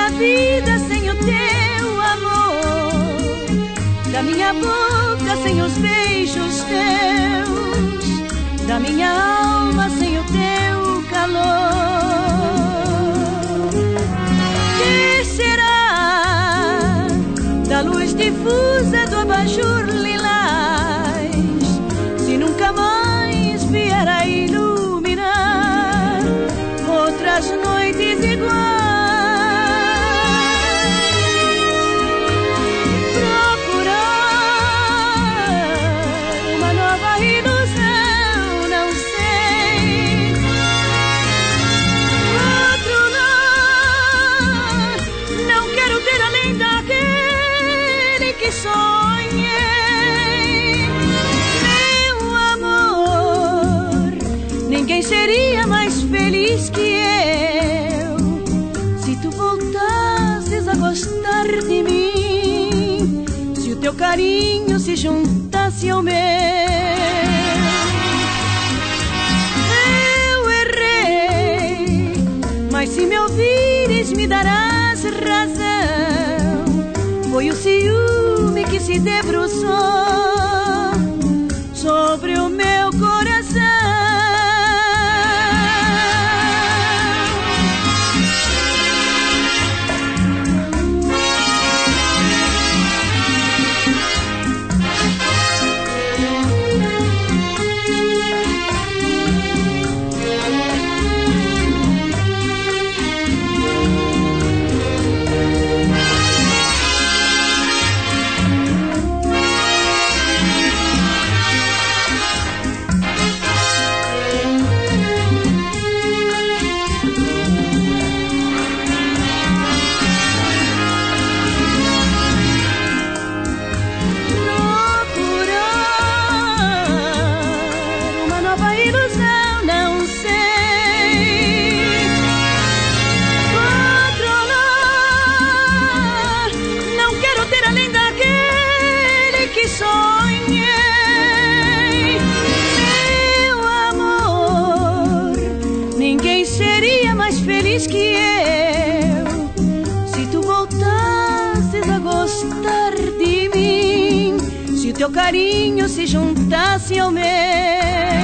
minha vida sem o teu amor, da minha boca sem os beijos teus, da minha alma sem o teu calor. Que será da luz difusa do abajur lilás, se nunca mais vier a iluminar outras noites iguais? Sonhei, meu amor, ninguém seria mais feliz que eu se tu voltasses a gostar de mim, se o teu carinho se juntasse ao meu. Eu errei, mas se me ouvires me darás razão. Foi o ciúme que se debruçou sobre o meu coração. Que eu, se tu voltasses a gostar de mim, se o teu carinho se juntasse ao meu.